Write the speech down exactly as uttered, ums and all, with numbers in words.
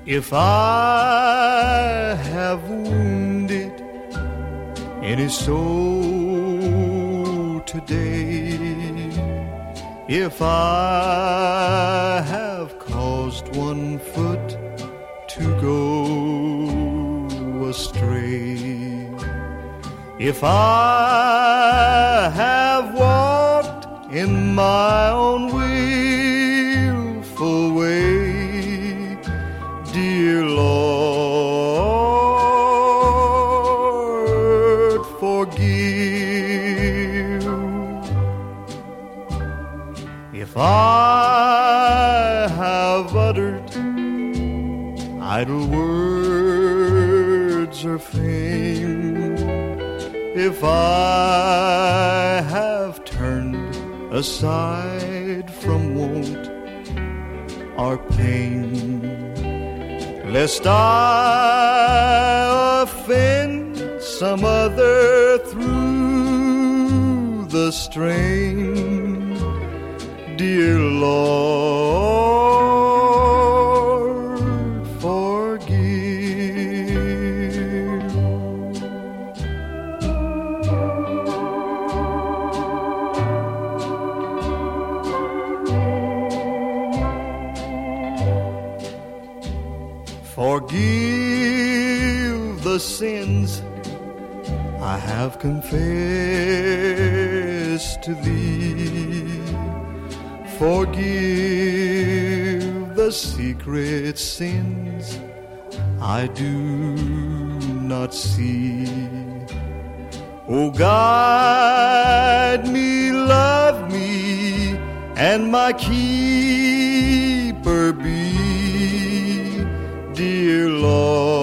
If I have wounded any soul today, if I have caused one foot to go astray, if I have walked in my own willful way, dear Lord, forgive. If I have uttered idle words or fame, if I have turned aside from want or pain, lest I offend some other through the strain, dear Lord, forgive. Forgive the sins I have confessed to thee. Forgive the secret sins I do not see. Oh, guide me, love me, and my keeper be, dear Lord.